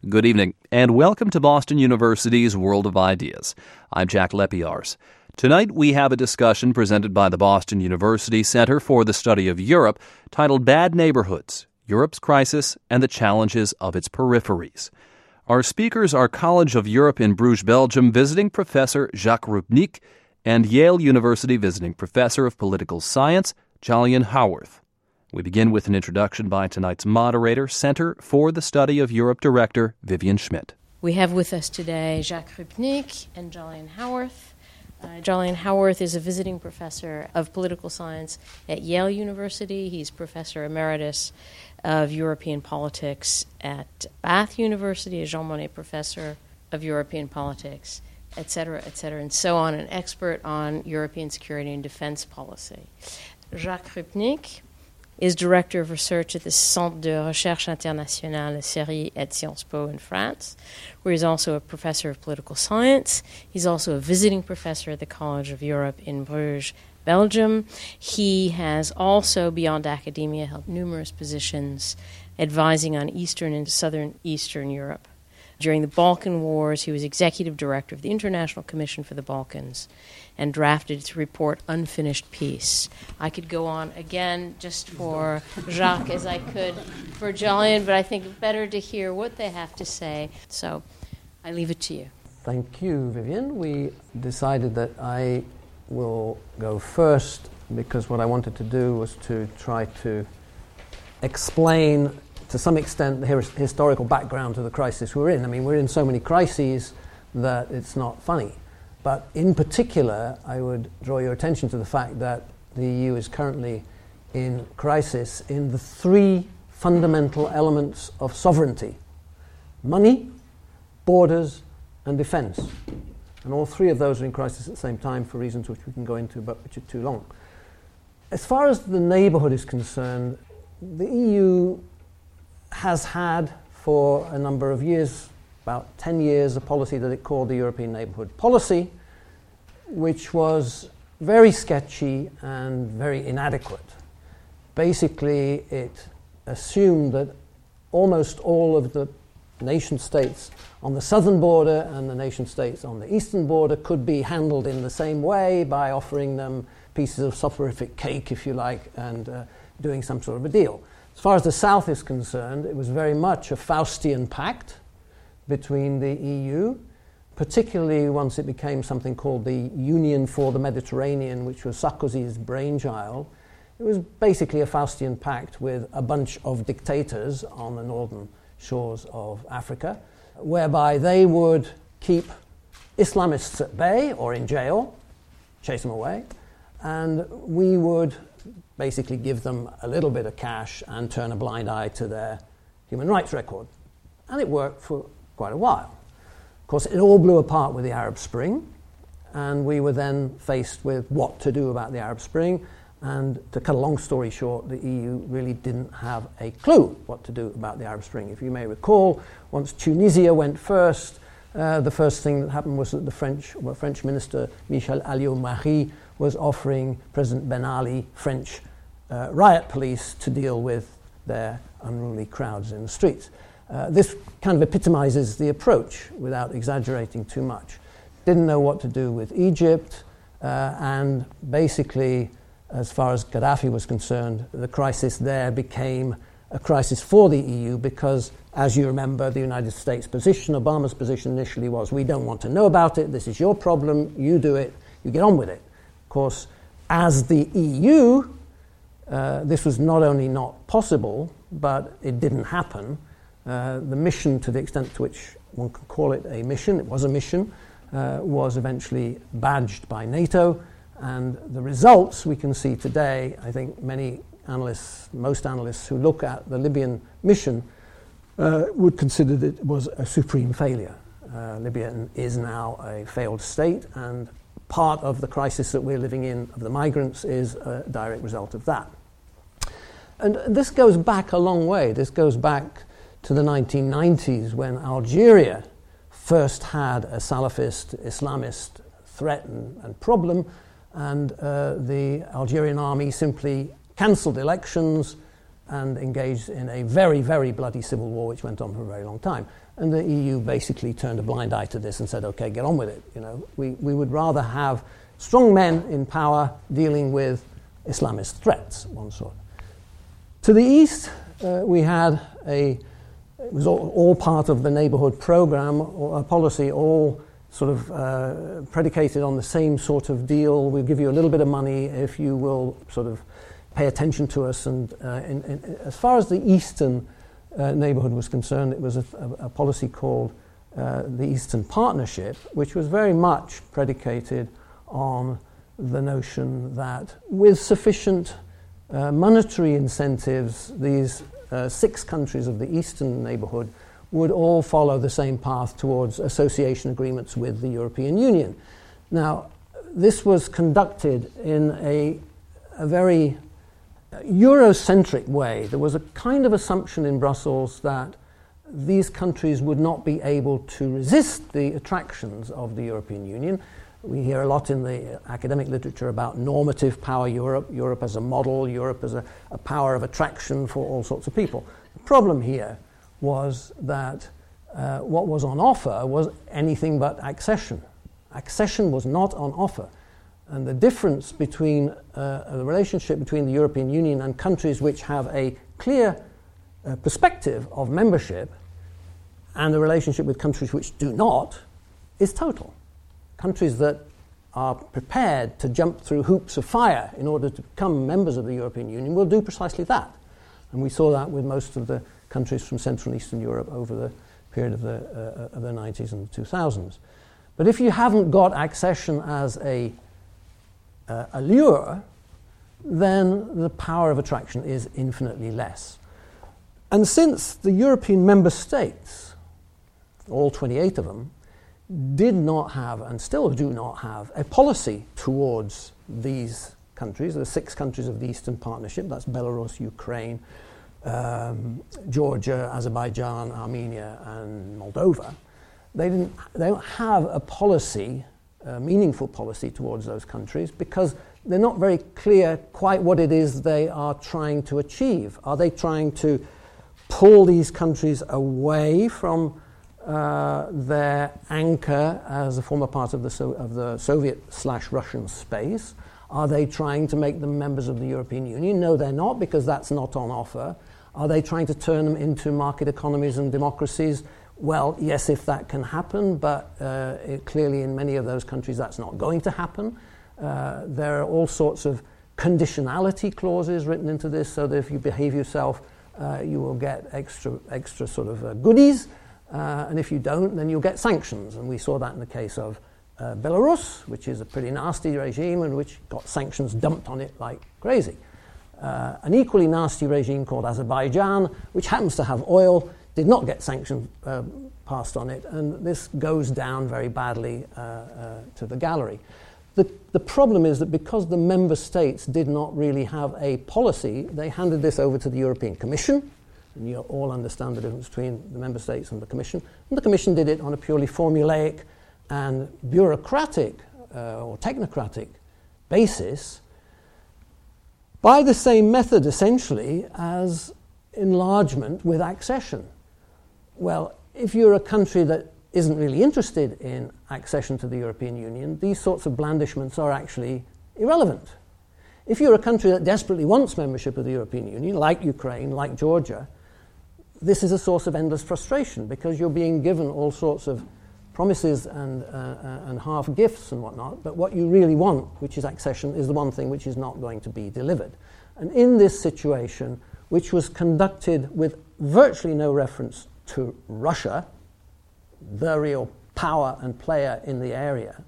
Good evening, and welcome to Boston University's World of Ideas. I'm Jack Lepiars. Tonight we have a discussion presented by the Boston University Center for the Study of Europe titled Bad Neighborhoods, Europe's Crisis and the Challenges of its Peripheries. Our speakers are College of Europe in Bruges, Belgium visiting professor Jacques Rupnik and Yale University visiting professor of political science Jolyon Howarth. We begin with an introduction by tonight's moderator, Center for the Study of Europe Director Vivian Schmidt. We have with us today Jacques Rupnik and Jolyon Howarth. Jolyon Howarth is a visiting professor of political science at Yale University. He's professor emeritus of European politics at Bath University, a Jean Monnet professor of European politics, et cetera, and so on, an expert on European security and defense policy. Jacques Rupnik is Director of Research at the Centre de Recherche Internationale Série at Sciences Po in France, where he's also a professor of political science. He's also a visiting professor at the College of Europe in Bruges, Belgium. He has also, beyond academia, held numerous positions advising on Eastern and Southern Eastern Europe. During the Balkan Wars, he was executive director of the International Commission for the Balkans and drafted its report, Unfinished Peace. I could go on again just for Jacques as I could for Jolyon, but I think better to hear what they have to say. So I leave it to you. Thank you, Vivian. We decided that I will go first because what I wanted to do was to try to explain to some extent the historical background to the crisis we're in. I mean, we're in so many crises that it's not funny. But in particular, I would draw your attention to the fact that the EU is currently in crisis in the three fundamental elements of sovereignty: money, borders, and defense. And all three of those are in crisis at the same time for reasons which we can go into, but which are too long. As far as the neighborhood is concerned, the EU has had for a number of years, about 10 years, a policy that it called the European Neighbourhood Policy, which was very sketchy and very inadequate. Basically, it assumed that almost all of the nation states on the southern border and the nation states on the eastern border could be handled in the same way by offering them pieces of soporific cake, if you like, and doing some sort of a deal. As far as the South is concerned, it was very much a Faustian pact between the EU, particularly once it became something called the Union for the Mediterranean, which was Sarkozy's brainchild. It was basically a Faustian pact with a bunch of dictators on the northern shores of Africa, whereby they would keep Islamists at bay or in jail, chase them away, and we would basically give them a little bit of cash and turn a blind eye to their human rights record. And it worked for quite a while. Of course, it all blew apart with the Arab Spring, and we were then faced with what to do about the Arab Spring. And to cut a long story short, the EU really didn't have a clue what to do about the Arab Spring. If you may recall, once Tunisia went first, the first thing that happened was that the French Minister Michel Alliot-Marie was offering President Ben Ali French riot police to deal with their unruly crowds in the streets. This kind of epitomizes the approach without exaggerating too much. Didn't know what to do with Egypt, and basically, as far as Gaddafi was concerned, the crisis there became a crisis for the EU because, as you remember, the United States position, Obama's position initially was, we don't want to know about it, this is your problem, you do it, you get on with it. Of course, as the EU, this was not only not possible, but it didn't happen. The mission, to the extent to which one could call it a mission, it was a mission, was eventually badged by NATO, and the results we can see today. I think most analysts who look at the Libyan mission would consider that it was a supreme failure. Libya is now a failed state, and part of the crisis that we're living in of the migrants is a direct result of that. And this goes back a long way. This goes back to the 1990s when Algeria first had a Salafist Islamist threat and problem, and the Algerian army simply cancelled elections, and engaged in a very, very bloody civil war which went on for a very long time. And the EU basically turned a blind eye to this and said, okay, get on with it. We would rather have strong men in power dealing with Islamist threats, one sort. To the east, we had it was all part of the neighborhood program or policy, all sort of predicated on the same sort of deal. We'll give you a little bit of money if you will sort of pay attention to us. And as far as the eastern neighborhood was concerned, it was a policy called the Eastern Partnership, which was very much predicated on the notion that with sufficient monetary incentives, these 6 countries of the eastern neighborhood would all follow the same path towards association agreements with the European Union. Now, this was conducted in a very Eurocentric way. There was a kind of assumption in Brussels that these countries would not be able to resist the attractions of the European Union. We hear a lot in the academic literature about normative power Europe, Europe as a model, Europe as a power of attraction for all sorts of people. The problem here was that what was on offer was anything but accession. Accession was not on offer. And the difference between the relationship between the European Union and countries which have a clear perspective of membership and the relationship with countries which do not is total. Countries that are prepared to jump through hoops of fire in order to become members of the European Union will do precisely that. And we saw that with most of the countries from Central and Eastern Europe over the period of the 90s and the 2000s. But if you haven't got accession as a lure, then the power of attraction is infinitely less. And since the European member states, all 28 of them, did not have and still do not have a policy towards these countries, the 6 countries of the Eastern Partnership, that's Belarus, Ukraine, Georgia, Azerbaijan, Armenia, and Moldova, they don't have a policy, a meaningful policy towards those countries because they're not very clear quite what it is they are trying to achieve. Are they trying to pull these countries away from their anchor as a former part of the Soviet/Russian space? Are they trying to make them members of the European Union? No, they're not, because that's not on offer. Are they trying to turn them into market economies and democracies? Well, yes, if that can happen, but clearly in many of those countries that's not going to happen. There are all sorts of conditionality clauses written into this so that if you behave yourself, you will get extra sort of goodies. And if you don't, then you'll get sanctions. And we saw that in the case of Belarus, which is a pretty nasty regime and which got sanctions dumped on it like crazy. An equally nasty regime called Azerbaijan, which happens to have oil, did not get sanctions passed on it. And this goes down very badly to the gallery. The problem is that because the member states did not really have a policy, they handed this over to the European Commission. And you all understand the difference between the member states and the Commission. And the Commission did it on a purely formulaic and bureaucratic or technocratic basis by the same method, essentially, as enlargement with accession. Well, if you're a country that isn't really interested in accession to the European Union, these sorts of blandishments are actually irrelevant. If you're a country that desperately wants membership of the European Union, like Ukraine, like Georgia, this is a source of endless frustration because you're being given all sorts of promises and half gifts and whatnot, but what you really want, which is accession, is the one thing which is not going to be delivered. And in this situation, which was conducted with virtually no reference to Russia, the real power and player in the area,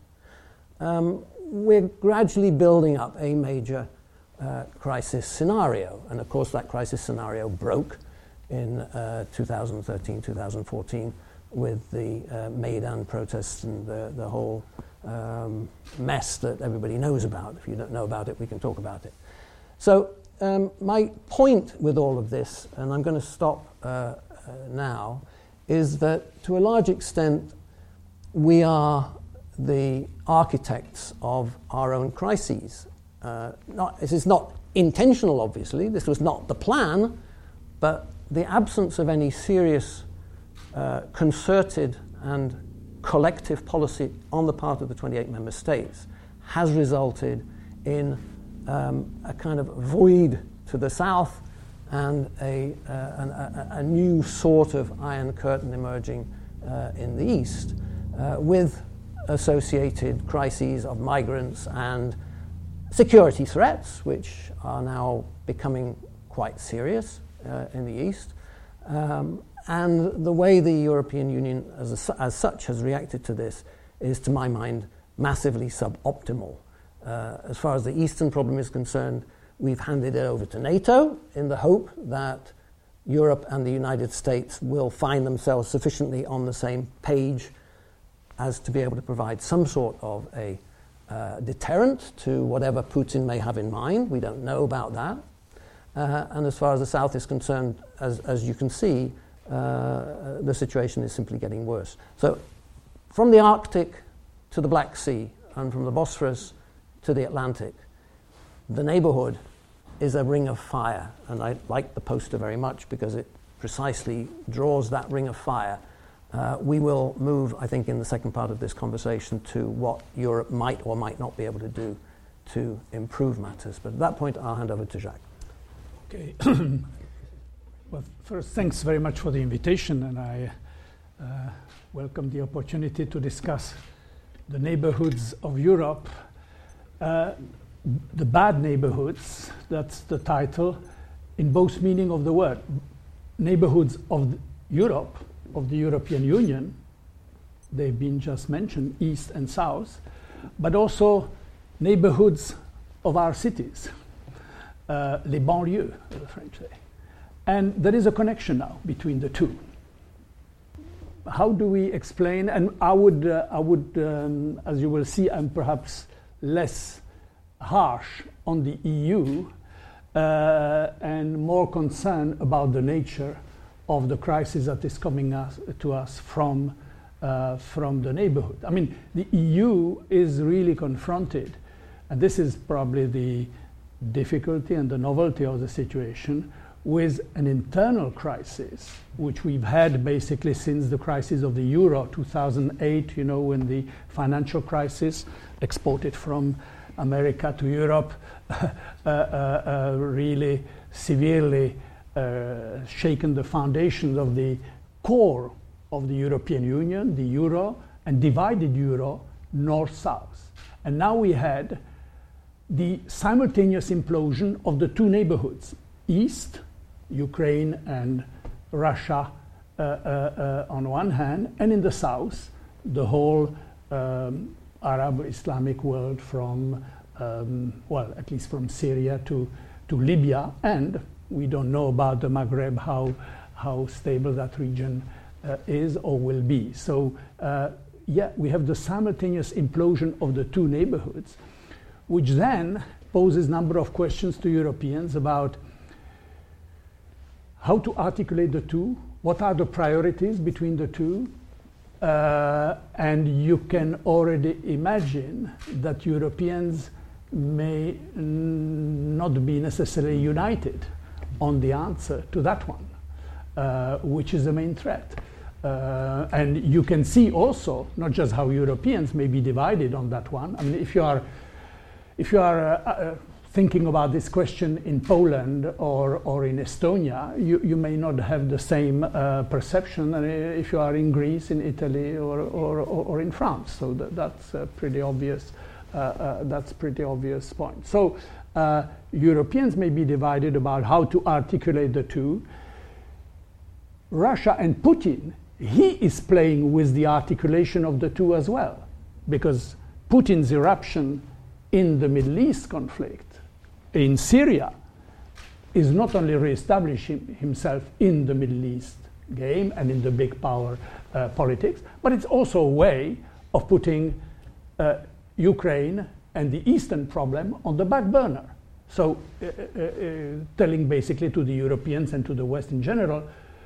we're gradually building up a major crisis scenario. And of course that crisis scenario broke in 2013, 2014 with the Maidan protests and the whole mess that everybody knows about. If you don't know about it, we can talk about it. So my point with all of this, and I'm going to stop now, is that to a large extent we are the architects of our own crises. This is not intentional, obviously. This was not the plan. but the absence of any serious concerted and collective policy on the part of the 28 member states has resulted in a kind of void to the south and a new sort of iron curtain emerging in the east, with associated crises of migrants and security threats, which are now becoming quite serious in the east. And the way the European Union as such has reacted to this is, to my mind, massively suboptimal. As far as the eastern problem is concerned, we've handed it over to NATO in the hope that Europe and the United States will find themselves sufficiently on the same page as to be able to provide some sort of a deterrent to whatever Putin may have in mind. We don't know about that. And as far as the South is concerned, as you can see, the situation is simply getting worse. So from the Arctic to the Black Sea and from the Bosphorus to the Atlantic, the neighborhood is a ring of fire. And I like the poster very much because it precisely draws that ring of fire. We will move, I think, in the second part of this conversation to what Europe might or might not be able to do to improve matters. But at that point, I'll hand over to Jacques. Okay. Well, first, thanks very much for the invitation, and I welcome the opportunity to discuss the neighborhoods of Europe. The bad neighborhoods, that's the title, in both meaning of the word. Neighborhoods of Europe, of the European Union, they've been just mentioned, east and south, but also neighborhoods of our cities, les banlieues, as the French say. And there is a connection now between the two. How do we explain? And I would, as you will see, I'm perhaps less harsh on the EU and more concerned about the nature of the crisis that is coming to us from the neighborhood. I mean, the EU is really confronted, and this is probably the difficulty and the novelty of the situation, with an internal crisis, which we've had basically since the crisis of the euro, 2008, you know, when the financial crisis exported from America to Europe really severely shaken the foundations of the core of the European Union, the euro, and divided euro north-south. And now we had the simultaneous implosion of the two neighborhoods, east, Ukraine and Russia on one hand, and in the south, the whole Arab Islamic world from, well, at least from Syria to Libya, and we don't know about the Maghreb, how stable that region is or will be. So, yeah, we have the simultaneous implosion of the two neighborhoods, which then poses a number of questions to Europeans about how to articulate the two, what are the priorities between the two, and you can already imagine that Europeans may not be necessarily united on the answer to that one, which is the main threat. And you can see also not just how Europeans may be divided on that one. I mean, if you are thinking about this question in Poland or in Estonia, you may not have the same perception if you are in Greece, in Italy, or in France. So that's a pretty obvious. That's pretty obvious point. So Europeans may be divided about how to articulate the two. Russia and Putin, he is playing with the articulation of the two as well, because Putin's eruption in the Middle East conflict in Syria is not only re-establishing himself in the Middle East game and in the big power politics, but it's also a way of putting Ukraine and the Eastern problem on the back burner. So telling basically to the Europeans and to the West in general,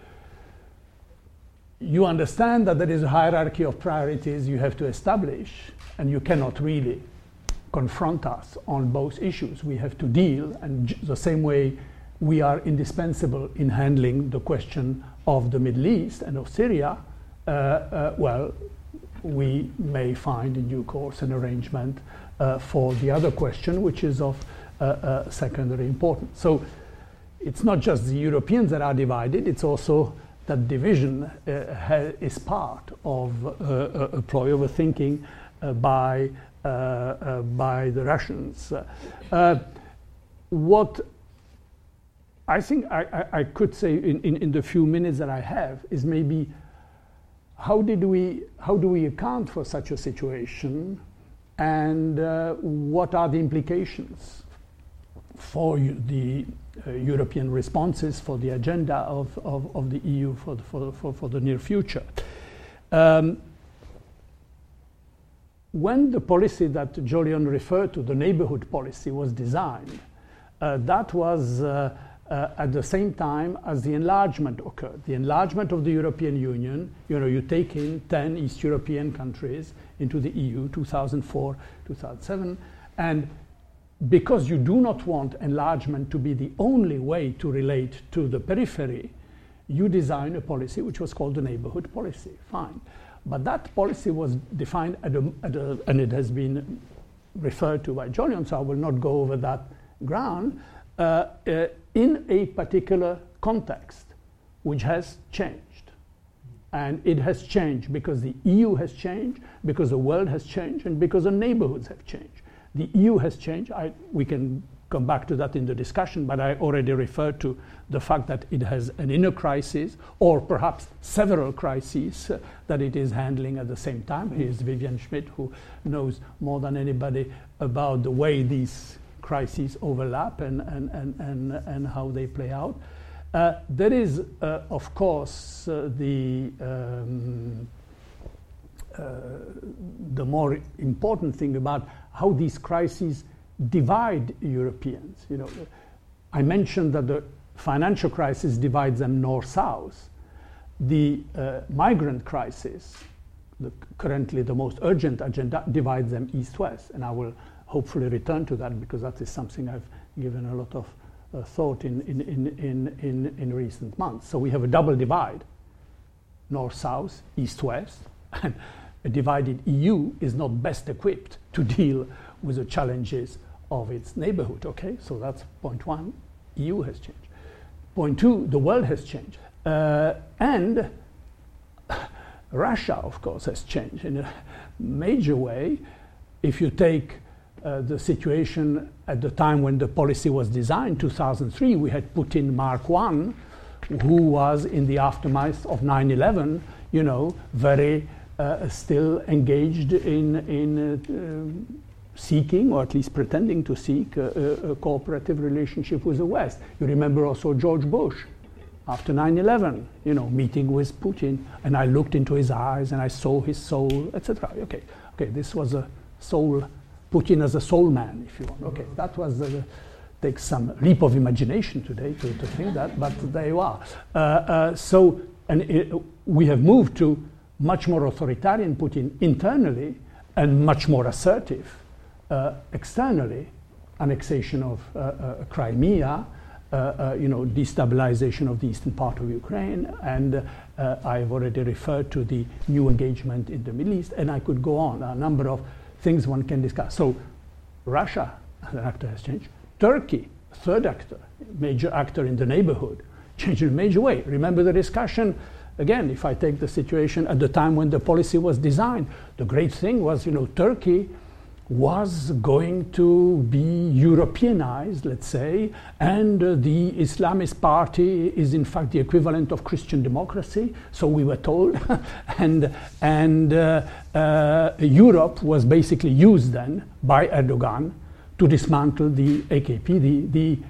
you understand that there is a hierarchy of priorities you have to establish, and you cannot really confront us on both issues. We have to deal, and the same way we are indispensable in handling the question of the Middle East and of Syria, well, we may find in due course an arrangement for the other question, which is of secondary importance. So it's not just the Europeans that are divided, it's also that division is part of a ploy of a thinking by the Russians. What I think I could say in the few minutes that I have is maybe how do we account for such a situation, and what are the implications for the European responses, for the agenda of the EU for the near future. When the policy that Jolyon referred to, the neighborhood policy, was designed, that was at the same time as the enlargement occurred. The enlargement of the European Union, you take in 10 East European countries into the EU, 2004, 2007, and because you do not want enlargement to be the only way to relate to the periphery, you design a policy which was called the neighborhood policy. Fine. But that policy was defined and it has been referred to by Jolyon, so I will not go over that ground, in a particular context which has changed. And it has changed because the EU has changed, because the world has changed, and because the neighborhoods have changed. The EU has changed. We can come back to that in the discussion, but I already referred to the fact that it has an inner crisis, or perhaps several crises that it is handling at the same time. Here's Vivian Schmidt, who knows more than anybody about the way these crises overlap and how they play out. There is, of course, the more important thing about how these crises divide Europeans. I mentioned that the financial crisis divides them north-south. The migrant crisis, currently the most urgent agenda, divides them east-west, and I will hopefully return to that because that is something I've given a lot of thought in recent months. So we have a double divide, north-south, east-west, and a divided EU is not best equipped to deal with the challenges of its neighborhood. Okay, so that's point one. EU has changed. Point two, the world has changed. And Russia, of course, has changed in a major way. If you take the situation at the time when the policy was designed, 2003, we had Putin Mark I, who was in the aftermath of 9/11, very still engaged in seeking, or at least pretending to seek, a cooperative relationship with the West. You remember also George Bush, after 9/11, meeting with Putin, and I looked into his eyes and I saw his soul, etc. Okay, this was a soul, Putin as a soul man, if you want. Okay, that was takes some leap of imagination today to think that, but there you are. We have moved to much more authoritarian Putin internally and much more assertive externally. Annexation of Crimea, destabilization of the eastern part of Ukraine, and I've already referred to the new engagement in the Middle East, and I could go on, a number of things one can discuss. So Russia, as an actor, has changed. Turkey, third actor, major actor in the neighborhood, changed in a major way. Remember the discussion, again, if I take the situation at the time when the policy was designed, the great thing was, Turkey was going to be Europeanized, let's say, and the Islamist party is in fact the equivalent of Christian democracy, so we were told, and Europe was basically used then by Erdogan to dismantle the AKP,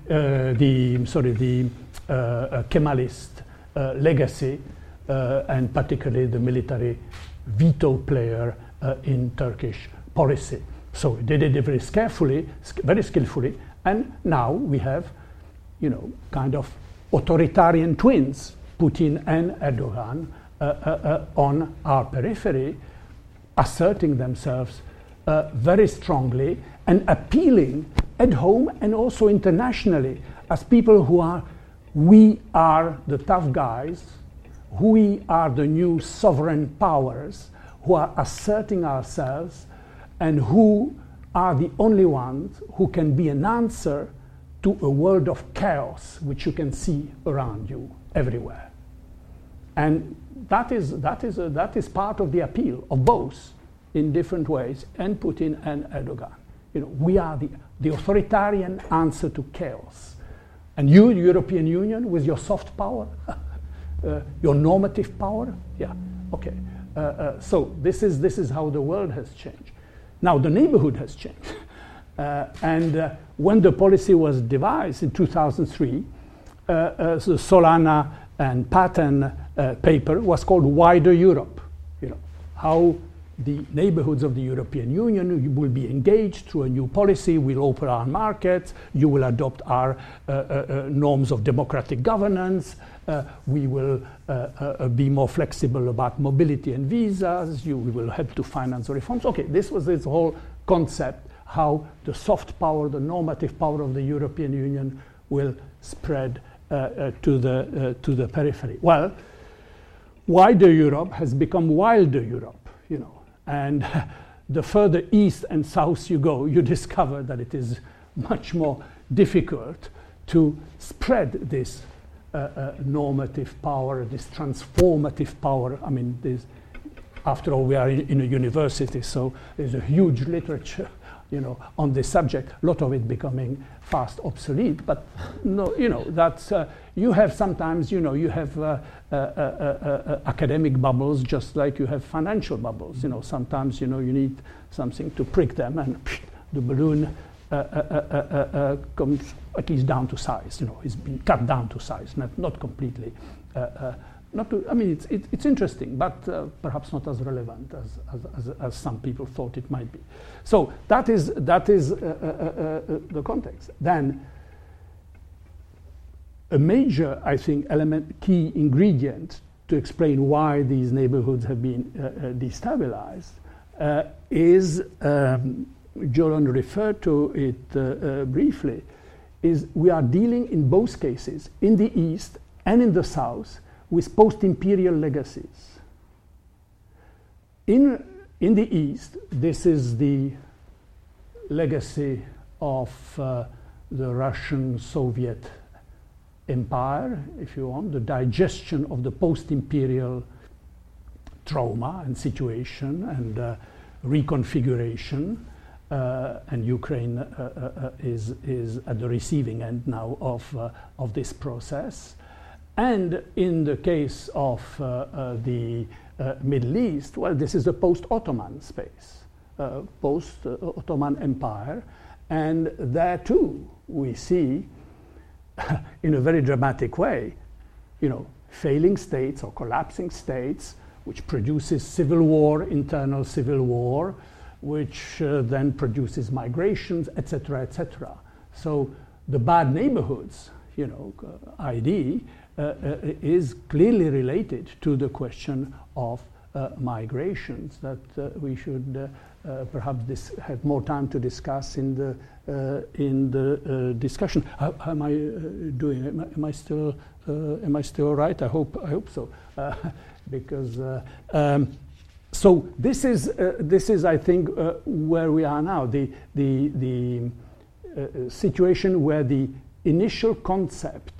the Kemalist legacy, and particularly the military veto player in Turkish policy. So we did it very carefully, very skillfully, and now we have, kind of authoritarian twins, Putin and Erdogan, on our periphery, asserting themselves very strongly and appealing at home and also internationally as people we are the tough guys, we are the new sovereign powers who are asserting ourselves and who are the only ones who can be an answer to a world of chaos which you can see around you everywhere. And that is part of the appeal of both, in different ways, and Putin and Erdogan. We are the authoritarian answer to chaos. And you, the European Union, with your soft power, your normative power, yeah, okay. So this is how the world has changed. Now the neighborhood has changed. And when the policy was devised in 2003, the Solana and Patton paper was called Wider Europe. How the neighborhoods of the European Union will be engaged through a new policy. We'll open our markets. You will adopt our norms of democratic governance. We will be more flexible about mobility and visas. We will help to finance the reforms. Okay, this was its whole concept, how the soft power, the normative power of the European Union will spread to the periphery. Well, wider Europe has become wilder Europe, and the further east and south you go, you discover that it is much more difficult to spread this normative power, this transformative power. I mean, after all, we are in a university, so there's a huge literature, on this subject. A lot of it becoming fast obsolete. But no, that's you have sometimes, you have academic bubbles, just like you have financial bubbles. Sometimes you need something to prick them, and the balloon comes at least down to size. It's been cut down to size, not completely. It's interesting, but perhaps not as relevant as some people thought it might be. So that is the context. Then a major, I think, key ingredient to explain why these neighborhoods have been destabilized is, Jolan referred to it briefly, is we are dealing in both cases, in the East and in the South, with post-imperial legacies. In the East, this is the legacy of the Russian-Soviet empire, if you want, the digestion of the post-imperial trauma and situation and reconfiguration, and Ukraine is at the receiving end now of this process. And in the case of the Middle East, well, this is the post-Ottoman space, post-Ottoman Empire. And there too, we see, in a very dramatic way, failing states or collapsing states, which produces civil war, internal civil war, which then produces migrations, etc., etc. So the bad neighborhoods, ID, is clearly related to the question of migrations that we should perhaps have more time to discuss in the discussion. How am I doing? Am I still right? I hope so. Because so this is I think where we are now. The situation where the initial concept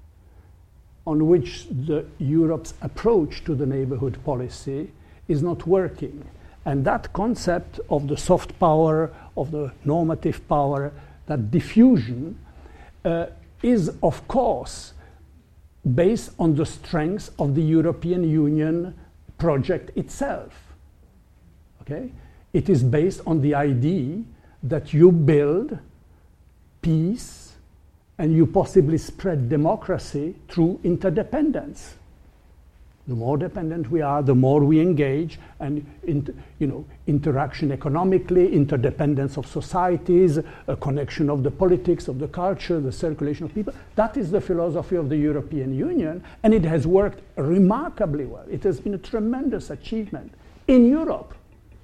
on which Europe's approach to the neighborhood policy is not working. And that concept of the soft power, of the normative power, that diffusion is, of course, based on the strength of the European Union project itself. Okay? It is based on the idea that you build peace and you possibly spread democracy through interdependence. The more dependent we are, the more we engage, and interaction economically, interdependence of societies, a connection of the politics, of the culture, the circulation of people. That is the philosophy of the European Union, and it has worked remarkably well. It has been a tremendous achievement in Europe.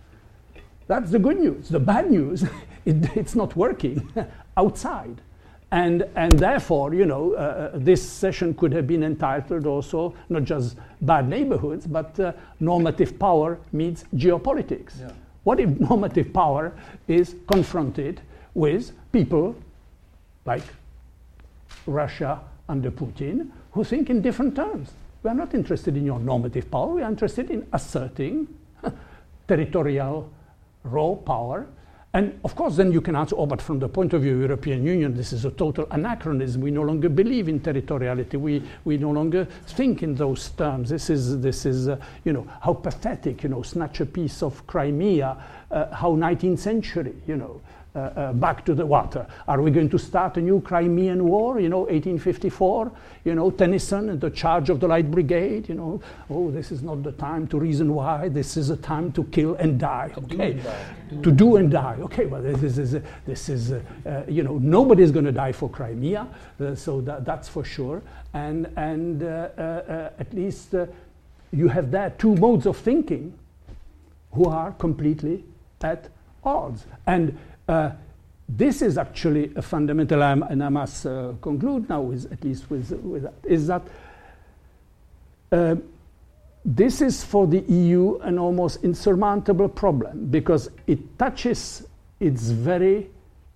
That's the good news. The bad news, it's not working outside. And therefore, this session could have been entitled also not just bad neighborhoods, but normative power meets geopolitics. Yeah. What if normative power is confronted with people like Russia under Putin who think in different terms? We are not interested in your normative power. We are interested in asserting territorial raw power. And of course, then you can answer, but from the point of view of the European Union, this is a total anachronism. We no longer believe in territoriality. We no longer think in those terms. This is how pathetic, snatch a piece of Crimea, how 19th century, back to the water. Are we going to start a new Crimean War, 1854? Tennyson and the charge of the Light Brigade, this is not the time to reason why, this is a time to kill and die. Okay, to do and die. Okay, well, this is nobody's going to die for Crimea, so that's for sure. And at least you have there two modes of thinking who are completely at odds. And this is actually a fundamental, and I must conclude now with that, is that this is for the EU an almost insurmountable problem because it touches its very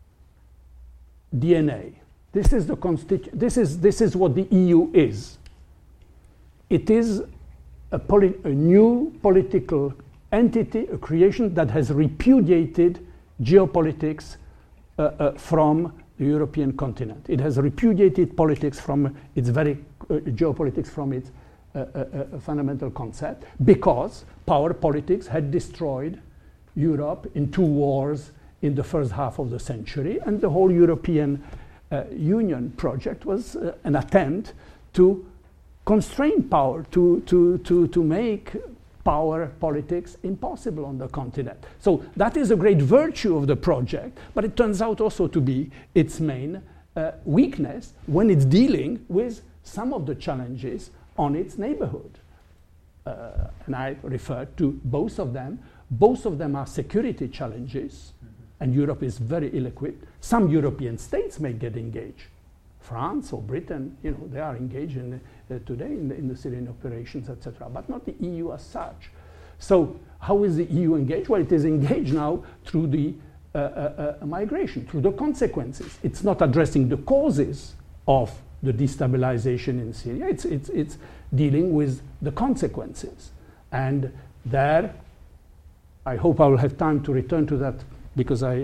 DNA. This is this is what the EU is. It is a new political entity, a creation that has repudiated geopolitics from the European continent. It has repudiated politics from its very geopolitics from its fundamental concept because power politics had destroyed Europe in two wars in the first half of the century, and the whole European Union project was an attempt to constrain power, to make power politics impossible on the continent. So that is a great virtue of the project, but it turns out also to be its main weakness when it's dealing with some of the challenges on its neighborhood. And I refer to both of them. Both of them are security challenges, and Europe is very ill-equipped. Some European states may get engaged. France or Britain, they are engaged today in the Syrian operations, etc., but not the EU as such. So how is the EU engaged? Well, it is engaged now through the migration, through the consequences. It's not addressing the causes of the destabilization in Syria. It's dealing with the consequences. And there, I hope I will have time to return to that because I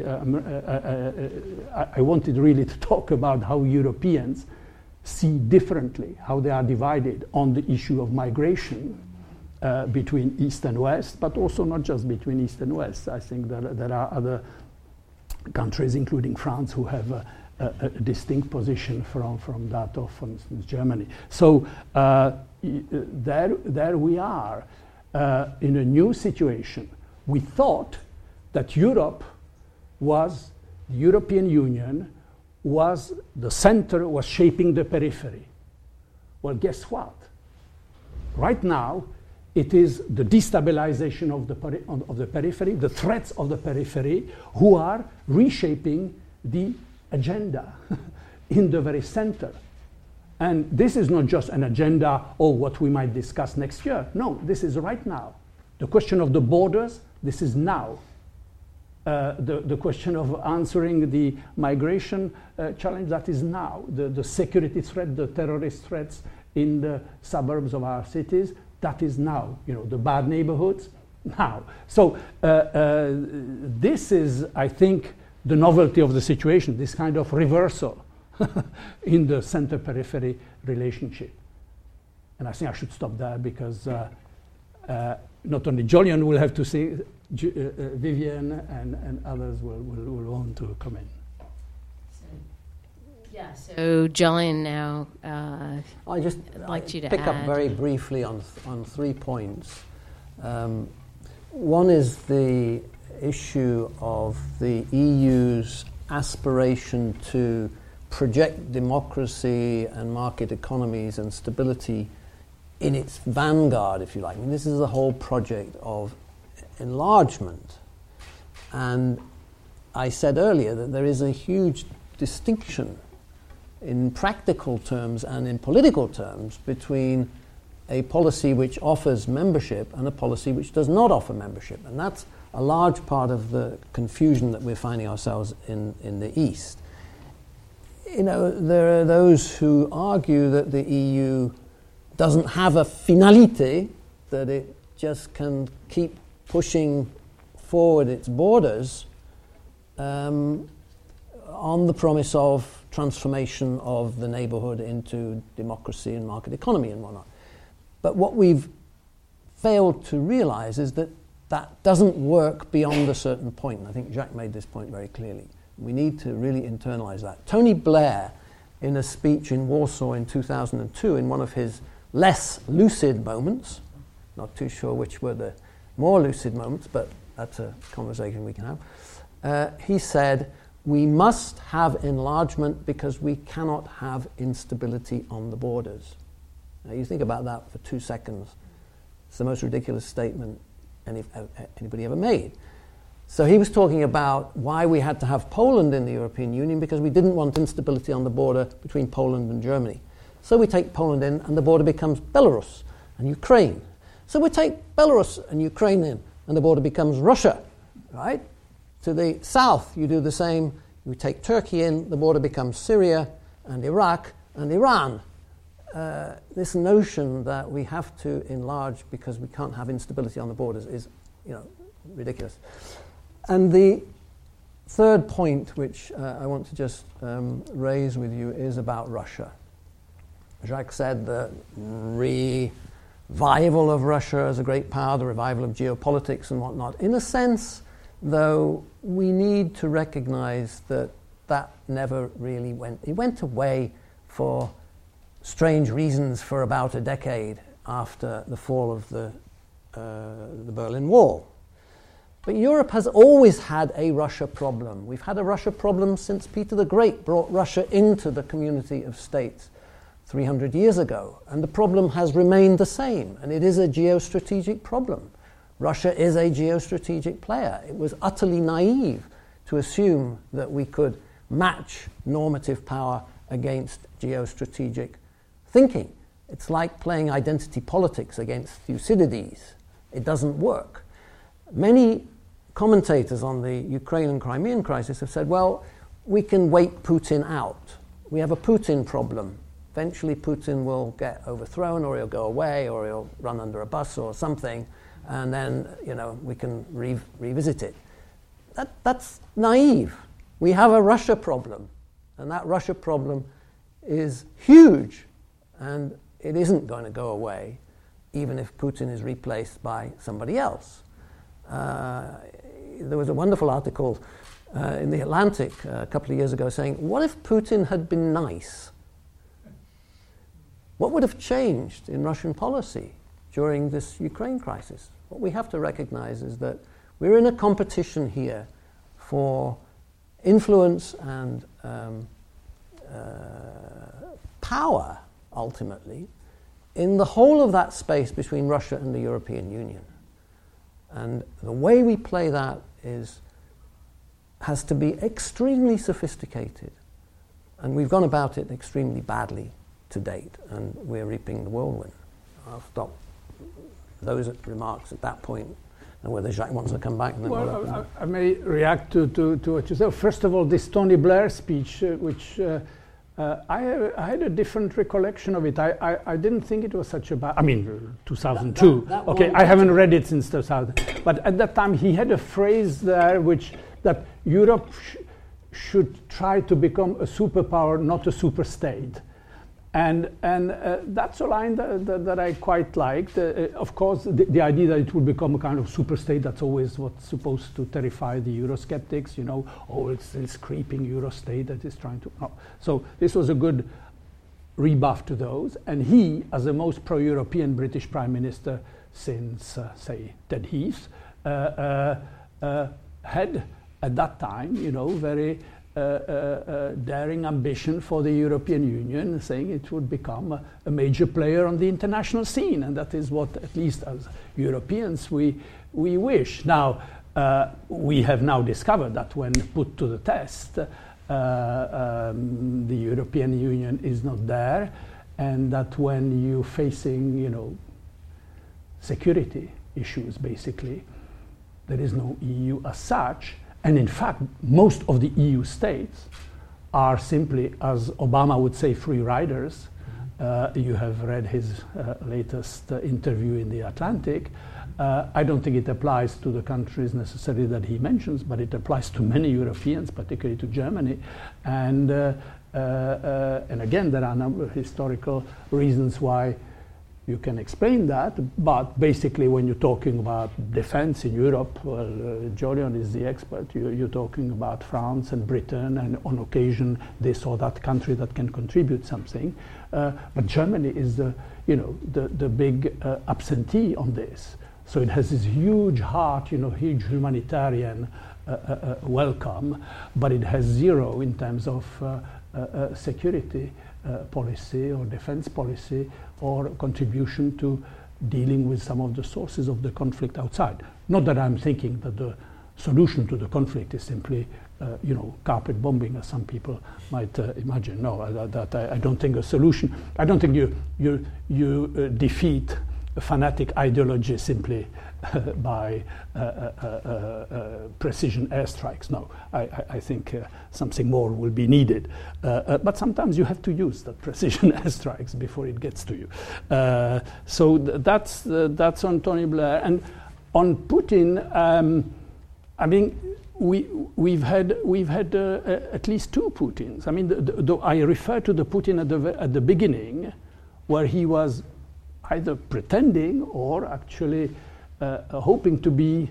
wanted really to talk about how Europeans see differently, how they are divided on the issue of migration between East and West, but also not just between East and West. I think there are other countries, including France, who have a distinct position from that of, for instance, Germany. So there we are in a new situation. We thought that Europe was, the European Union was the center, was shaping the periphery. Well, guess what? Right now, it is the destabilization of the periphery, the threats of the periphery, who are reshaping the agenda in the very center. And this is not just an agenda or what we might discuss next year. No, this is right now. The question of the borders, this is now. The question of answering the migration challenge, that is now. The security threat, the terrorist threats in the suburbs of our cities, that is now. The bad neighborhoods, now. So this is, I think, the novelty of the situation, this kind of reversal in the center-periphery relationship. And I think I should stop there because not only Jolyon will have to say, Vivienne and others will want to come in. So Jolyon now, I just like you to pick add. up very briefly on 3 points. One is the issue of the EU's aspiration to project democracy and market economies and stability in its vanguard, if you like. I mean, this is the whole project of enlargement. And I said earlier that there is a huge distinction in practical terms and in political terms between a policy which offers membership and a policy which does not offer membership. And that's a large part of the confusion that we're finding ourselves in the East. You know, there are those who argue that the EU doesn't have a finalité, that it just can keep pushing forward its borders on the promise of transformation of the neighborhood into democracy and market economy and whatnot. But what we've failed to realize is that that doesn't work beyond a certain point. And I think Jacques made this point very clearly. We need to really internalize that. Tony Blair, in a speech in Warsaw in 2002, in one of his less lucid moments, not too sure which were the more lucid moments, but that's a conversation we can have, he said, "We must have enlargement because we cannot have instability on the borders." Now you think about that for 2 seconds. It's the most ridiculous statement anybody ever made. So he was talking about why we had to have Poland in the European Union, because we didn't want instability on the border between Poland and Germany. So we take Poland in and the border becomes Belarus and Ukraine. So we take Belarus and Ukraine in and the border becomes Russia, right? To the south, you do the same. We take Turkey in, the border becomes Syria and Iraq and Iran. This notion that we have to enlarge because we can't have instability on the borders is, ridiculous. And the third point, which I want to just raise with you, is about Russia. Jacques said the revival of Russia as a great power, the revival of geopolitics and whatnot. In a sense, though, we need to recognize that that never really went. It went away for strange reasons for about a decade after the fall of the Berlin Wall. But Europe has always had a Russia problem. We've had a Russia problem since Peter the Great brought Russia into the community of states 300 years ago. And the problem has remained the same. And it is a geostrategic problem. Russia is a geostrategic player. It was utterly naive to assume that we could match normative power against geostrategic thinking. It's like playing identity politics against Thucydides. It doesn't work. Many commentators on the Ukraine and Crimean crisis have said, well, we can wait Putin out. We have a Putin problem. Eventually Putin will get overthrown, or he'll go away, or he'll run under a bus or something, and then, we can revisit it. That's naive. We have a Russia problem, and that Russia problem is huge, and it isn't going to go away, even if Putin is replaced by somebody else. There was a wonderful article in The Atlantic a couple of years ago saying, what if Putin had been nice? What would have changed in Russian policy during this Ukraine crisis? What we have to recognize is that we're in a competition here for influence and power, ultimately, in the whole of that space between Russia and the European Union. And the way we play that has to be extremely sophisticated. And we've gone about it extremely badly to date, and we're reaping the whirlwind. I'll stop those remarks at that point, and whether Jacques wants to come back. And then I may react to what you said. First of all, this Tony Blair speech, which I had a different recollection of it. I didn't think it was such a bad... 2002. Okay, I haven't read it since 2000. But at that time, he had a phrase there that Europe should try to become a superpower, not a superstate. And that's a line that I quite liked. Of course, the idea that it will become a kind of superstate, that's always what's supposed to terrify the Eurosceptics, it's this creeping Eurostate that is trying to... No. So this was a good rebuff to those. And he, as the most pro-European British Prime Minister since, say, Ted Heath, had at that time, very... daring ambition for the European Union, saying it would become a major player on the international scene, and that is what, at least as Europeans, we wish. Now, we have now discovered that when put to the test, the European Union is not there, and that when you're facing, security issues, basically, there is no EU as such. And in fact, most of the EU states are simply, as Obama would say, free riders. You have read his latest interview in The Atlantic. I don't think it applies to the countries necessarily that he mentions, but it applies to many Europeans, particularly to Germany. And again, there are a number of historical reasons why you can explain that, but basically when you're talking about defense in Europe, well, Jolyon is the expert. You're talking about France and Britain, and on occasion this or that country that can contribute something. But Germany is the big absentee on this. So it has this huge heart, huge humanitarian welcome, but it has zero in terms of security policy or defense policy or contribution to dealing with some of the sources of the conflict outside. Not that I'm thinking that the solution to the conflict is simply, carpet bombing, as some people might imagine. No, I don't think a solution. I don't think you defeat a fanatic ideology simply by precision airstrikes. No, I think something more will be needed. But sometimes you have to use that precision airstrikes before it gets to you. So that's on Tony Blair. And on Putin, I mean, we've had at least two Putins. I mean, I refer to the Putin at the beginning, where he was either pretending or actually hoping to be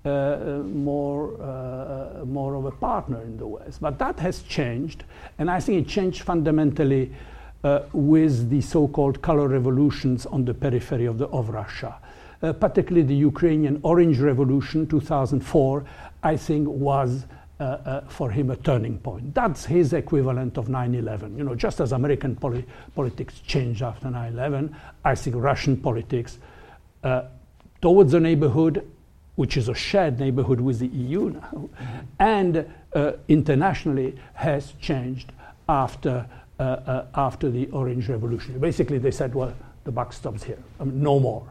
more of a partner in the West. But that has changed, and I think it changed fundamentally with the so-called color revolutions on the periphery of Russia. Particularly the Ukrainian Orange Revolution, 2004, I think was for him a turning point. That's his equivalent of 9/11. Just as American politics changed after 9/11, I think Russian politics towards the neighborhood, which is a shared neighborhood with the EU now, and internationally has changed after the Orange Revolution. Basically, they said, well, the buck stops here. No more,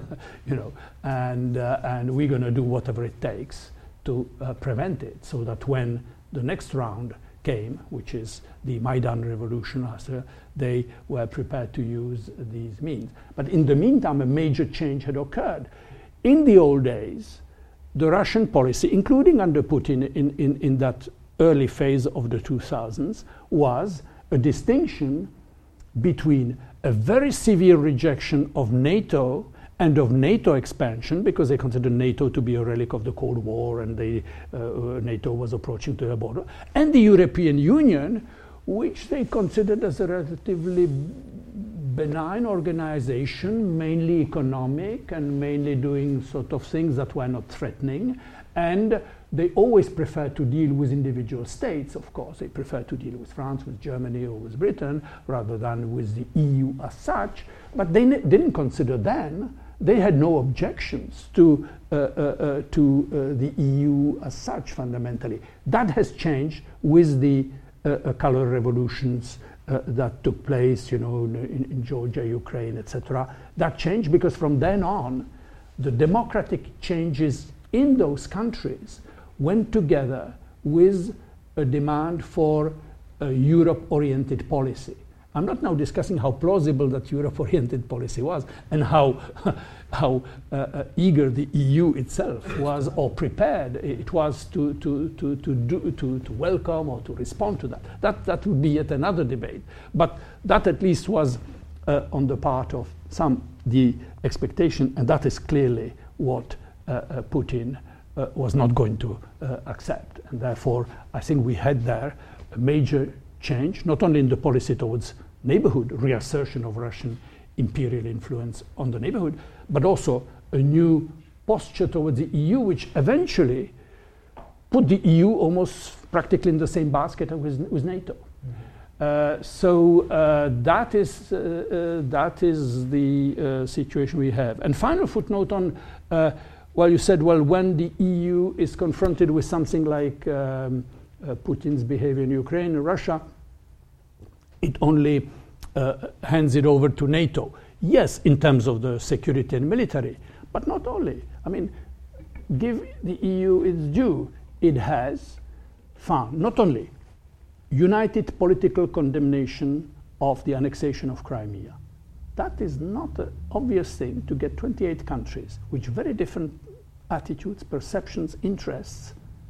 and we're going to do whatever it takes to prevent it, so that when the next round came, which is the Maidan revolution, they were prepared to use these means. But in the meantime, a major change had occurred. In the old days, the Russian policy, including under Putin in that early phase of the 2000s, was a distinction between a very severe rejection of NATO and of NATO expansion, because they considered NATO to be a relic of the Cold War, and NATO was approaching to their border, and the European Union, which they considered as a relatively benign organization, mainly economic and mainly doing sort of things that were not threatening. And they always prefer to deal with individual states, of course. They prefer to deal with France, with Germany, or with Britain, rather than with the EU as such. But they didn't consider then. They had no objections to the EU as such, fundamentally. That has changed with the color revolutions that took place, in Georgia, Ukraine, etc. That changed because from then on, the democratic changes in those countries went together with a demand for a Europe-oriented policy. I'm not now discussing how plausible that Europe-oriented policy was and how eager the EU itself was, or prepared it was to welcome or to respond to that. That would be yet another debate. But that at least was on the part of some the expectation, and that is clearly what Putin was not going to accept. And therefore, I think we had there a major change, not only in the policy towards neighborhood, reassertion of Russian imperial influence on the neighborhood, but also a new posture towards the EU, which eventually put the EU almost practically in the same basket with NATO. So that is the situation we have. And final footnote on, you said, when the EU is confronted with something like Putin's behavior in Ukraine and Russia, it only hands it over to NATO. Yes, in terms of the security and military, but not only. I mean, give the EU its due. It has found not only united political condemnation of the annexation of Crimea. That is not an obvious thing to get 28 countries with very different attitudes, perceptions, interests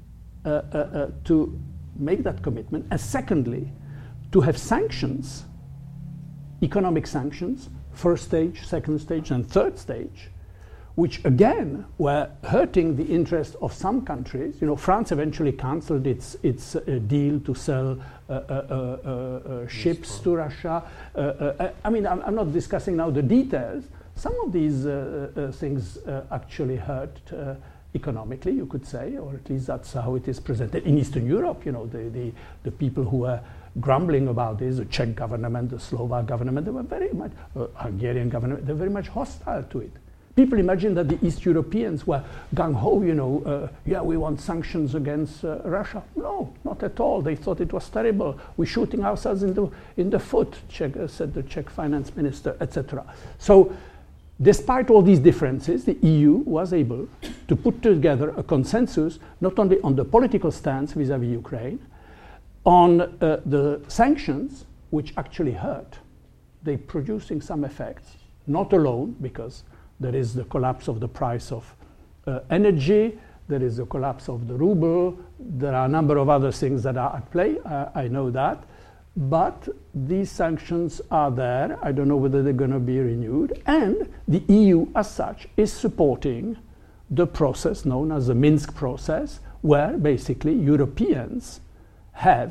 to make that commitment. And secondly, to have sanctions, economic sanctions, first stage, second stage, and third stage, which again were hurting the interest of some countries. You know, France eventually cancelled its deal to sell ships to Russia. I mean, I'm not discussing now the details. Some of these things actually hurt economically, you could say, or at least that's how it is presented. In Eastern Europe, you know, the people who are grumbling about this, the Czech government, the Slovak government, they were very much, Hungarian government, they're very much hostile to it. People imagine that the East Europeans were gung-ho, you know, yeah, we want sanctions against Russia. No, not at all. They thought it was terrible. We're shooting ourselves in the foot, said the Czech finance minister, etc. So, despite all these differences, the EU was able to put together a consensus, not only on the political stance vis-à-vis Ukraine, on the sanctions, which actually hurt. They're producing some effects, not alone, because there is the collapse of the price of energy, there is the collapse of the ruble, there are a number of other things that are at play, I know that, but these sanctions are there. I don't know whether they're going to be renewed, and the EU as such is supporting the process known as the Minsk process, where basically Europeans have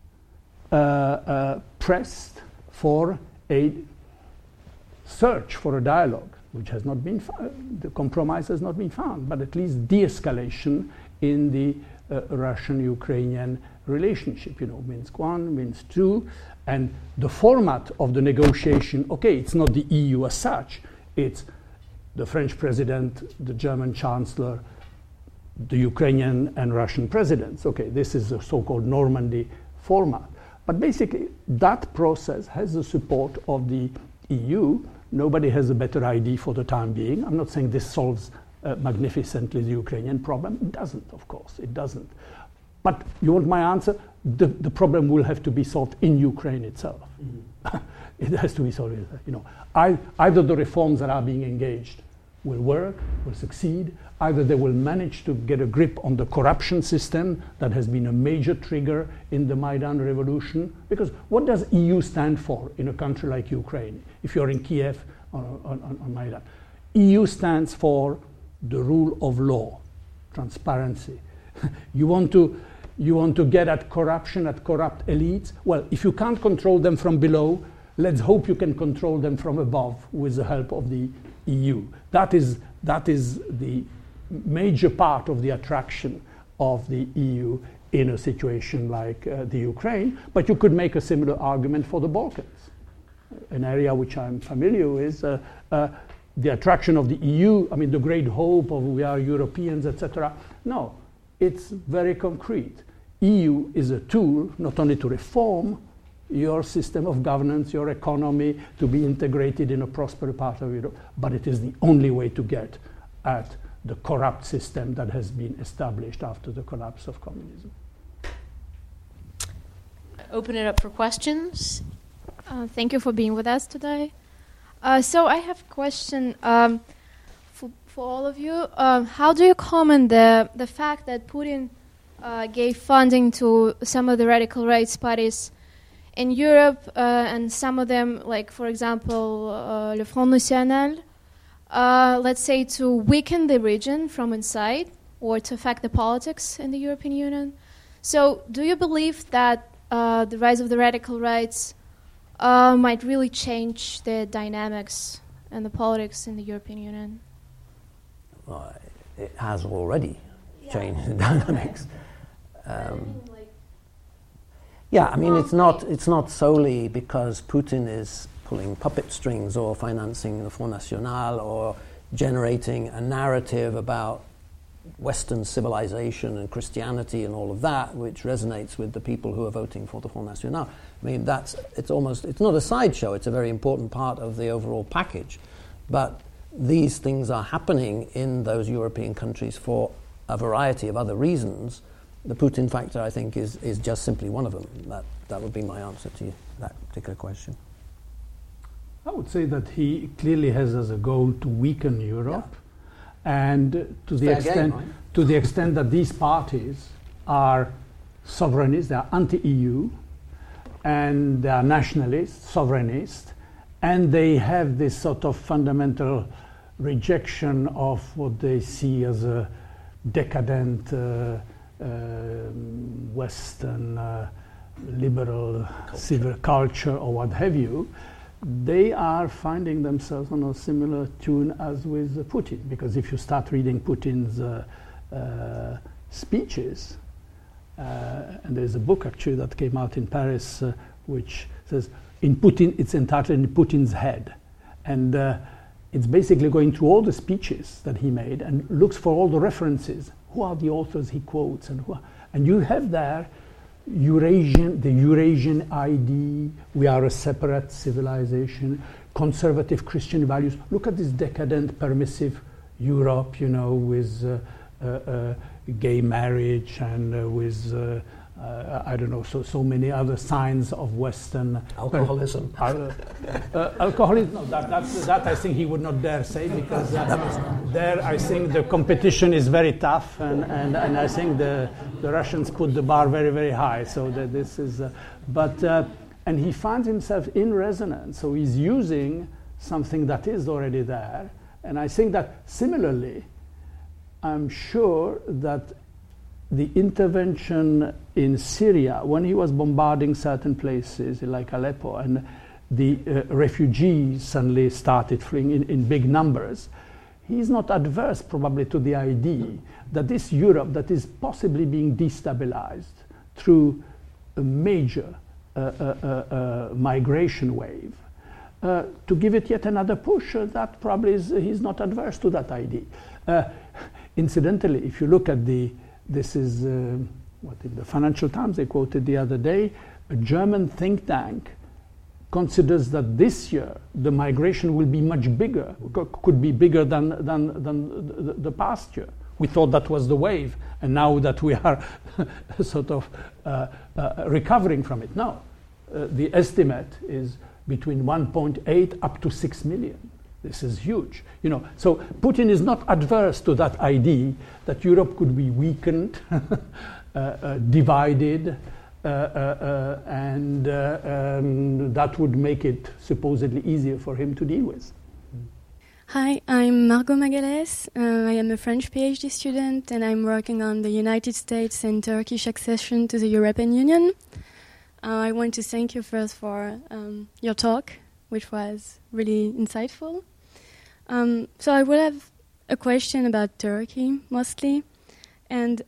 pressed for a search for a dialogue, which has not been the compromise has not been found, but at least de-escalation in the Russian-Ukrainian relationship. You know, Minsk I, Minsk II, and the format of the negotiation. Okay, it's not the EU as such; it's the French president, the German chancellor, the Ukrainian and Russian presidents. Okay, this is the so-called Normandy format. But basically, that process has the support of the EU. Nobody has a better idea for the time being. I'm not saying this solves magnificently the Ukrainian problem. It doesn't, of course, it doesn't. But you want my answer? The problem will have to be solved in Ukraine itself. Mm-hmm. It has to be solved. You know, either the reforms that are being engaged will work, will succeed, either they will manage to get a grip on the corruption system that has been a major trigger in the Maidan revolution. Because what does EU stand for in a country like Ukraine, if you're in Kiev or on Maidan? EU stands for the rule of law, transparency. You want to get at corruption, at corrupt elites? Well, if you can't control them from below, let's hope you can control them from above with the help of the EU. That is the major part of the attraction of the EU in a situation like the Ukraine. But you could make a similar argument for the Balkans, an area which I'm familiar with. The attraction of the EU, I mean, the great hope of we are Europeans, etc. No, it's very concrete. EU is a tool not only to reform your system of governance, your economy, to be integrated in a prosperous part of Europe, but it is the only way to get at the corrupt system that has been established after the collapse of communism. Open it up for questions. Thank you for being with us today. So I have a question for all of you. How do you comment the fact that Putin gave funding to some of the radical rights parties in Europe, and some of them, like, for example, Le Front National, let's say to weaken the region from inside or to affect the politics in the European Union? So do you believe that the rise of the radical rights might really change the dynamics and the politics in the European Union? Well, it has already changed the dynamics. Yeah, I mean, it's not solely because Putin is pulling puppet strings or financing the Front National or generating a narrative about Western civilization and Christianity and all of that, which resonates with the people who are voting for the Front National. I mean, it's not a sideshow, it's a very important part of the overall package. But these things are happening in those European countries for a variety of other reasons. The Putin factor, I think, is just simply one of them. That would be my answer to that particular question. I would say that he clearly has as a goal to weaken Europe. Yeah. And to the extent that these parties are sovereignists, they are anti-EU, and they are nationalists, sovereignists, and they have this sort of fundamental rejection of what they see as a decadent Western liberal civil culture or what have you. They are finding themselves on a similar tune as with Putin, because if you start reading Putin's speeches, and there's a book actually that came out in Paris which says, in Putin, it's entitled In Putin's Head. And it's basically going through all the speeches that he made and looks for all the references. Who are the authors he quotes? And you have there the Eurasian ID, we are a separate civilization, conservative Christian values. Look at this decadent, permissive Europe, with gay marriage and with, I don't know, so many other signs of Western... Alcoholism. Alcoholism, no, that I think he would not dare say, because there I think the competition is very tough, and I think the Russians put the bar very, very high, so that this is... and he finds himself in resonance, so he's using something that is already there, and I think that similarly, I'm sure that the intervention in Syria, when he was bombarding certain places like Aleppo, and the refugees suddenly started fleeing in big numbers, he's not adverse probably to the idea that this Europe that is possibly being destabilized through a major migration wave, to give it yet another push, that probably he's not adverse to that idea. Incidentally, if you look at this is what in the Financial Times they quoted the other day, a German think tank considers that this year the migration will be much bigger, could be bigger than the past year. We thought that was the wave, and now that we are sort of recovering from it. No, the estimate is between 1.8 up to 6 million. This is huge, So Putin is not adverse to that idea that Europe could be weakened, divided, and that would make it supposedly easier for him to deal with. Hi, I'm Margot Magalhães. I am a French PhD student, and I'm working on the United States and Turkish accession to the European Union. I want to thank you first for your talk, which was really insightful. So I would have a question about Turkey, mostly. And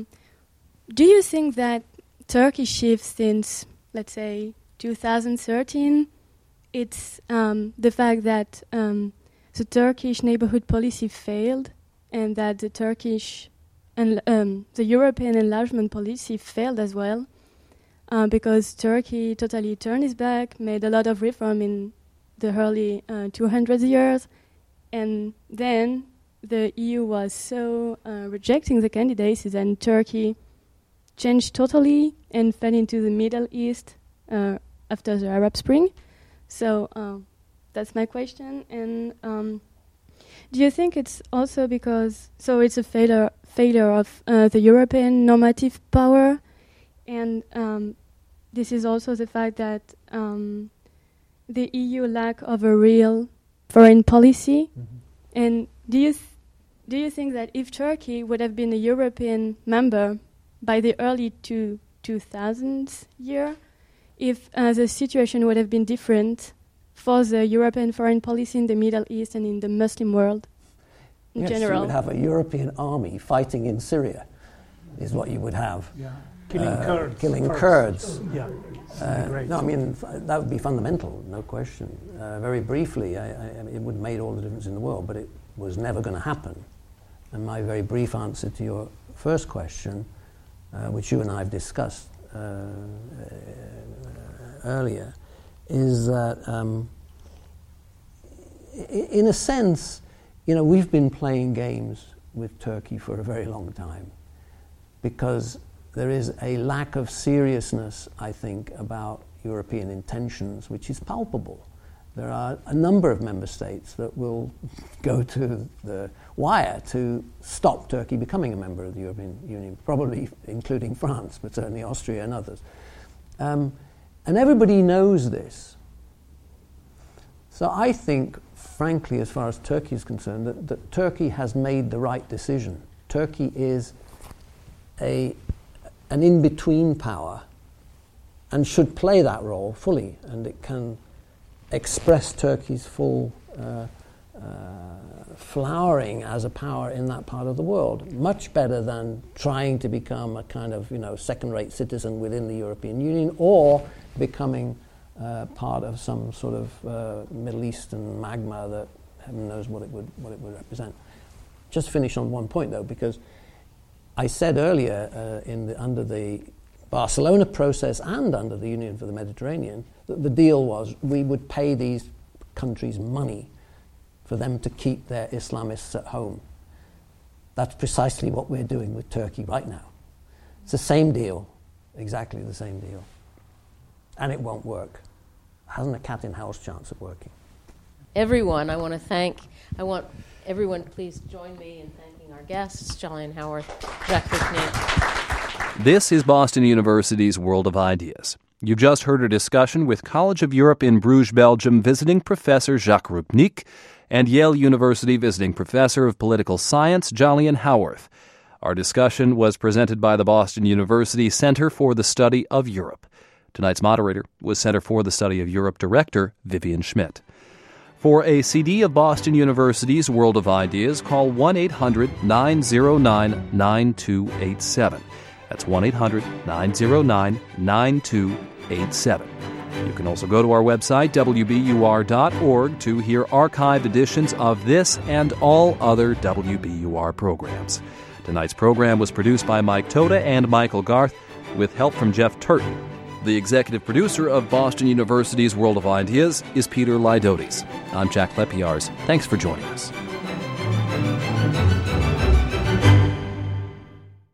do you think that Turkey's shift since, let's say, 2013, it's the fact that the Turkish neighborhood policy failed, and that the Turkish and the European enlargement policy failed as well, because Turkey totally turned its back, made a lot of reform in the early 200 years, and then the EU was so rejecting the candidates, and Turkey changed totally and fell into the Middle East after the Arab Spring. So that's my question. And do you think it's also because it's a failure of the European normative power, and this is also the fact that the EU lack of a real foreign policy? Mm-hmm. And do you think that if Turkey would have been a European member by the early 2000s year, if the situation would have been different for the European foreign policy in the Middle East and in the Muslim world in general? You would have a European army fighting in Syria, is what you would have. Yeah. Killing Kurds. Yeah. No, I mean, that would be fundamental, no question. Very briefly, it would have made all the difference in the world, but it was never going to happen. And my very brief answer to your first question, which you and I have discussed earlier, is that in a sense, we've been playing games with Turkey for a very long time because there is a lack of seriousness, I think, about European intentions, which is palpable. There are a number of member states that will go to the wire to stop Turkey becoming a member of the European Union, probably including France, but certainly Austria and others. And everybody knows this. So I think, frankly, as far as Turkey is concerned, that Turkey has made the right decision. Turkey is an in-between power and should play that role fully, and it can express Turkey's full flowering as a power in that part of the world, much better than trying to become a kind of second-rate citizen within the European Union or becoming part of some sort of Middle Eastern magma that heaven knows what it would represent. Just finish on one point though, because I said earlier under the Barcelona process and under the Union for the Mediterranean that the deal was we would pay these countries money for them to keep their Islamists at home. That's precisely what we're doing with Turkey right now. It's the same deal, exactly the same deal. And it won't work. It hasn't a cat-in-house chance of working. Everyone, I want everyone to please join me in thanking our guests, Jolyon Howarth, Jacques Rupnik. This is Boston University's World of Ideas. You've just heard a discussion with College of Europe in Bruges, Belgium, visiting professor Jacques Rupnik and Yale University visiting professor of political science Jolyon Howarth. Our discussion was presented by the Boston University Center for the Study of Europe. Tonight's moderator was Center for the Study of Europe Director Vivian Schmidt. For a CD of Boston University's World of Ideas, call 1-800-909-9287. That's 1-800-909-9287. You can also go to our website, wbur.org, to hear archived editions of this and all other WBUR programs. Tonight's program was produced by Mike Toda and Michael Garth, with help from Jeff Turton. The executive producer of Boston University's World of Ideas is Peter Lydotes. I'm Jack Lepiarz. Thanks for joining us.